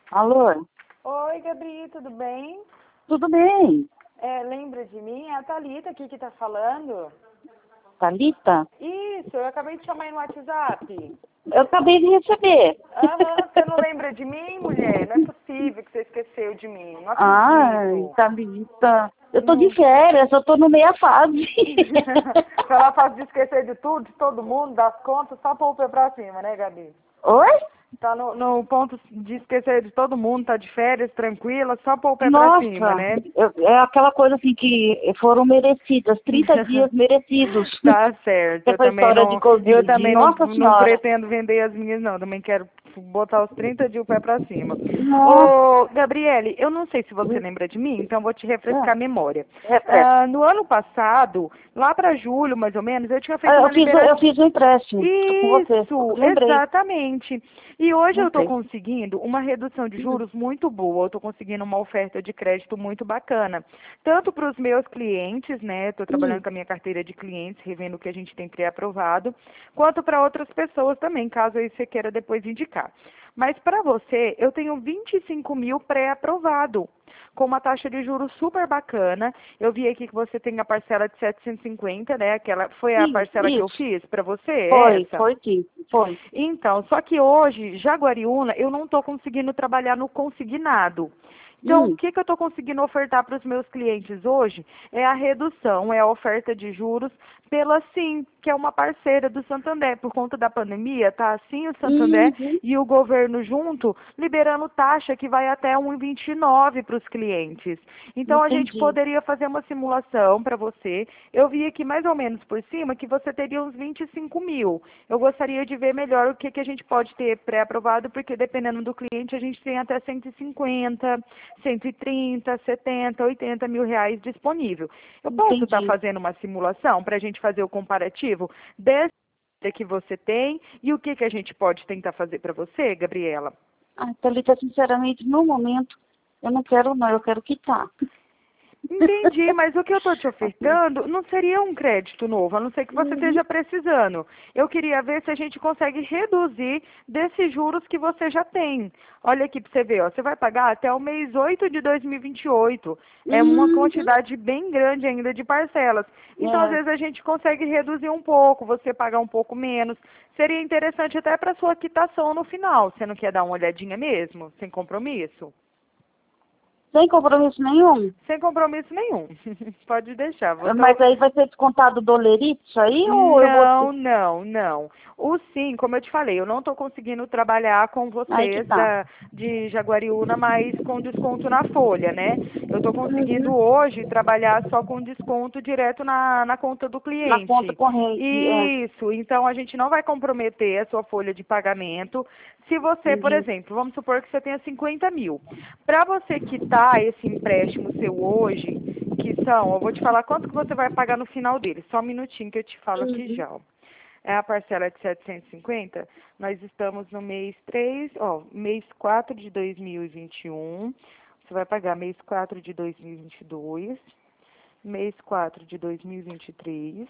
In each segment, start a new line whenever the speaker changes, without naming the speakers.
Alô?
Oi, Gabi, tudo bem?
Tudo bem?
Lembra de mim? É a Thalita aqui que tá falando.
Thalita?
Isso, eu acabei de chamar aí no WhatsApp.
Eu acabei de receber.
Aham, você não lembra de mim, mulher? Não é possível que você esqueceu de mim. Não
Ai,
acredito.
Thalita. Eu tô de
Não.
férias, eu tô no meia fase.
Ela faz de esquecer de tudo, de todo mundo, das contas, só pôr o pé pra cima, né, Gabi?
Oi?
Tá no ponto de esquecer de todo mundo, tá de férias, tranquila, só pôr o pé pra cima,
Nossa,
né?
é aquela coisa assim que foram merecidas, 30 dias merecidos.
Tá certo.
Essa história de
Eu
Covid.
também
Nossa
não
Senhora.
pretendo vender as minhas, não. Também quero botar os 30 dias o pé pra cima.
Nossa.
Ô, Gabriele, eu não sei se você lembra de mim, então vou te refrescar a memória.
Repete.
No ano passado, lá pra julho, mais ou menos, eu tinha feito uma
Eu
liberação.
fiz um empréstimo com você.
Isso,
Lembrei.
exatamente. E hoje eu estou
Lembrei.
conseguindo uma redução de juros muito boa, eu estou conseguindo uma oferta de crédito muito bacana. Tanto para os meus clientes, né? Estou trabalhando com a minha carteira de clientes, revendo o que a gente tem pré-aprovado, quanto para outras pessoas também, caso aí você queira depois indicar. Mas para você, eu tenho 25 mil pré-aprovado, com uma taxa de juros super bacana. Eu vi aqui que você tem a parcela de 750, né? Aquela foi a
Sim,
parcela que eu
isso.
fiz para você, essa?
Foi sim. Foi.
Então, só que hoje, Jaguariúna, eu não estou conseguindo trabalhar no consignado. Então, o
Hum.
que eu estou conseguindo ofertar para os meus clientes hoje é a redução, é a oferta de juros pela Sim, que é uma parceira do Santander. Por conta da pandemia, tá assim o Santander
Uhum.
e o governo junto, liberando taxa que vai até 1,29 para os clientes. Então, a gente
Entendi.
poderia fazer uma simulação para você. Eu vi aqui mais ou menos por cima que você teria uns 25 mil. Eu gostaria de ver melhor o que a gente pode ter pré-aprovado, porque dependendo do cliente, a gente tem até 150, 130, 70, 80 mil reais disponível. Eu posso estar
Entendi.
fazendo uma simulação para a gente fazer o comparativo dessa que você tem e o que a gente pode tentar fazer para você, Gabriela?
Ah, Thalita, sinceramente, no momento, eu não quero não, eu quero quitar.
Entendi, mas o que eu estou te
Assim,
ofertando não seria um crédito novo, a não ser que você
uhum.
esteja precisando. Eu queria ver se a gente consegue reduzir desses juros que você já tem. Olha aqui para você ver, ó, você vai pagar até o mês 8 de 2028. É uma
Uhum.
quantidade bem grande ainda de parcelas. Então, às
É,
vezes, a gente consegue reduzir um pouco, você pagar um pouco menos. Seria interessante até para sua quitação no final. Você não quer dar uma olhadinha mesmo, sem compromisso?
sem compromisso nenhum.
Sem compromisso nenhum. Pode deixar.
Mas aí vai ser descontado dolerite isso aí ou eu vou...
Não, não, não. O sim, como eu te falei, eu não estou conseguindo trabalhar com
Aí que
vocês
tá.
de Jaguariúna, mas com desconto na folha, né? Eu estou conseguindo
Uhum.
hoje trabalhar só com desconto direto na conta do
Na conta
cliente.
corrente,
Isso, então a gente não vai comprometer a sua folha de pagamento. Se você, por
entendi.
exemplo, vamos supor que você tenha 50 mil. Para você quitar esse empréstimo seu hoje, que são, eu vou te falar quanto que você vai pagar no final dele. Só um minutinho que eu te falo aqui
Uhum.
já. Ó. É a parcela de 750. Nós estamos no mês 3, ó, mês 4 de 2021. Você vai pagar mês 4 de 2022, mês 4 de 2023,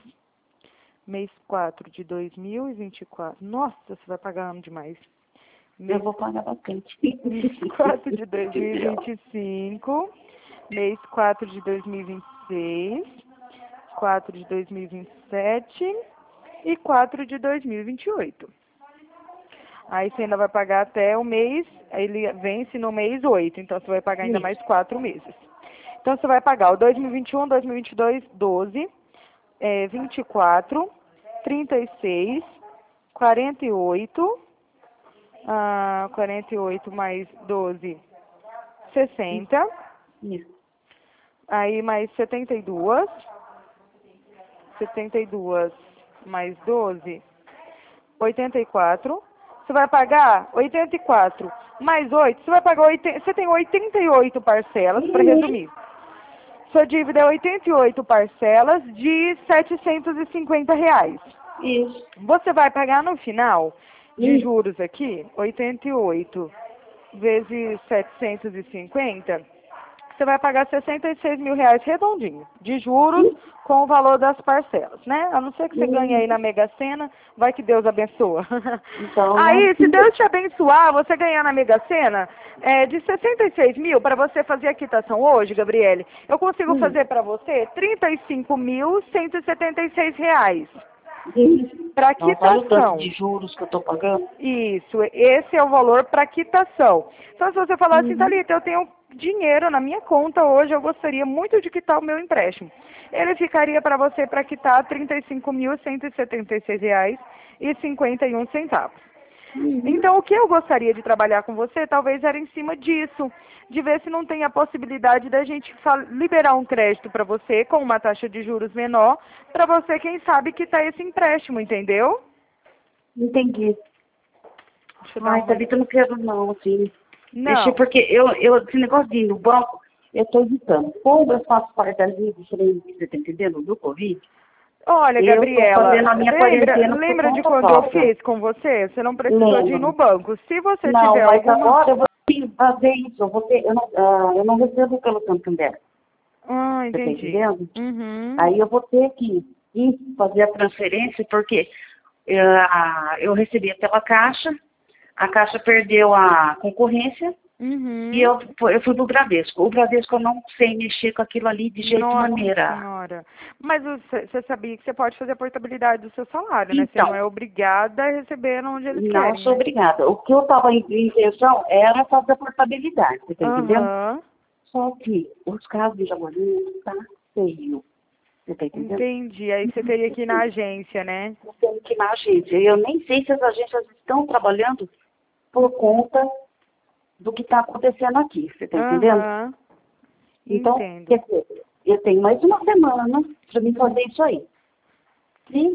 mês 4 de 2024. Nossa, você vai pagar ano demais.
Eu
Mês,
vou pagar bastante.
mês 4 de 2025, mês 4 de 2026, 4 de 2027 e 4 de 2028. Aí você ainda vai pagar até o mês, aí ele vence no mês 8, então você vai pagar ainda mais
Isso.
4 meses. Então você vai pagar o 2021, 2022, 12, 24, 36, 48, 48 mais 12, 60,
Isso.
aí mais 72, 72 mais 12, 84. Você vai pagar 84 mais 8. Você vai pagar 80, você tem 88 parcelas, para
Uhum.
resumir. Sua dívida é 88 parcelas de 750 reais.
Isso.
Você vai pagar no final de
Isso.
juros aqui, 88 vezes 750, você vai pagar R$ 66.000 redondinho, de juros com o valor das parcelas, né? A não ser que você ganhe aí na Mega Sena, vai que Deus abençoa.
Então,
Aí, se Deus te abençoar, você ganhar na Mega Sena, de 66 mil, para você fazer a quitação hoje, Gabriele, eu consigo fazer para você R$ 35.176. Para
não, olha o tanto
quitação.
de juros que eu estou pagando.
Isso, esse é o valor para quitação. Então, se você falar assim, Thalita, eu tenho dinheiro na minha conta hoje, eu gostaria muito de quitar o meu empréstimo. Ele ficaria para você para quitar R$ 35.176,51. Então, o que eu gostaria de trabalhar com você, talvez era em cima disso, de ver se não tem a possibilidade da gente liberar um crédito para você com uma taxa de juros menor, para você, quem sabe, quitar esse empréstimo, entendeu?
Entendi.
Deixa eu dar
Ai,
uma...
Thalita, eu não quero não, assim.
Não.
Porque esse negócio de ir no banco, eu estou evitando. Como eu faço parte da lei diferente, você está entendendo, do Covid,
Olha,
eu estou
Gabriela,
fazendo a minha quarentena por
lembra de
conta
quando eu
própria.
fiz com você? Você não precisou de ir no
Lembro.
banco. Se você
Não,
tiver
mas
alguma...
agora eu vou ter que fazer isso. Eu não recebo pelo Santander.
Ah,
Você está
entendi.
entendendo?
Uhum.
Aí eu vou ter que ir fazer a transferência, porque eu recebia pela Caixa, a Caixa perdeu a concorrência
Uhum.
e eu fui pro Bradesco. O Bradesco eu não sei mexer com aquilo ali de jeito
Nossa
maneira.
senhora. Mas você sabia que você pode fazer a portabilidade do seu salário, né? Você
Então,
não é obrigada a receber onde eles
não
querem,
sou
né?
obrigada. O que eu estava em intenção era fazer a portabilidade, você está entendendo?
Aham.
Só que os casos de Jaguariúna tá feio. Você está entendendo?
Entendi. Aí você teria que ir na agência, né?
Eu tenho que ir na agência. Eu nem sei se as agências estão trabalhando por conta do que está acontecendo aqui. Você está entendendo?
Aham.
Então,
Entendo.
quer dizer, eu tenho mais uma semana para mim fazer isso aí. Se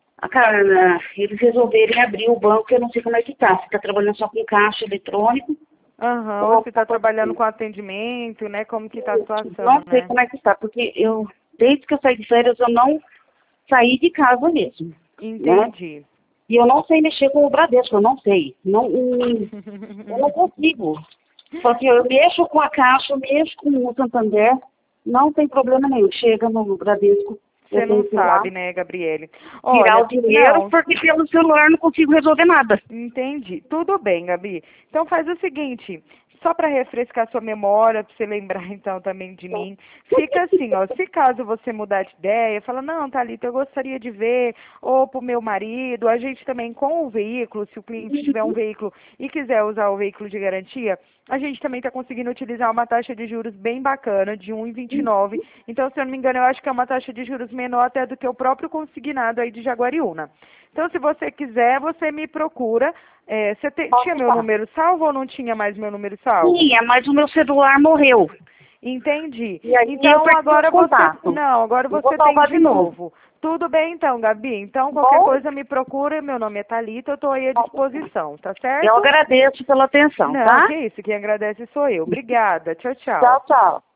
eles resolverem abrir o banco, eu não sei como é que tá. Se está trabalhando só com caixa eletrônico,
Aham.
ou
Você está trabalhando com atendimento, né? Como que tá a situação,
não sei
né?
como é que está, porque desde que eu saí de férias, eu não saí de casa mesmo, né?
Entendi.
E eu não sei mexer com o Bradesco, eu não sei. Não, eu não consigo. Porque eu mexo com a Caixa, eu mexo com o Santander, não tem problema nenhum. Chega no Bradesco,
Você
eu
não
tenho que ir lá,
sabe, né, Gabriele?
tirar
Olha,
o dinheiro,
não,
porque pelo celular eu não consigo resolver nada.
entendi. Tudo bem, Gabi. Então faz o seguinte, só para refrescar sua memória, para você lembrar então também de mim, fica assim, ó, se caso você mudar de ideia, fala, não, Thalita, eu gostaria de ver, ou pro meu marido, a gente também com o veículo, se o cliente tiver um veículo e quiser usar o veículo de garantia, a gente também está conseguindo utilizar uma taxa de juros bem bacana, de 1,29. Então, se eu não me engano, eu acho que é uma taxa de juros menor até do que o próprio consignado aí de Jaguariúna. Então, se você quiser, você me procura. Você tinha meu número salvo ou não tinha mais meu número salvo?
Tinha, mas o meu celular morreu.
Entendi.
E aí eu
Então,
perdi o
agora você...
contato.
Não, agora
Eu vou
você tem
salvar
de
de novo.
novo. Tudo bem, então, Gabi? Então, qualquer
Bom,
coisa me procura. Meu nome é Thalita, eu estou aí à disposição, tá
eu
certo?
agradeço pela atenção,
Não,
tá?
que isso. Quem agradece sou eu. Obrigada. Tchau,
Tchau,
tchau.
tchau.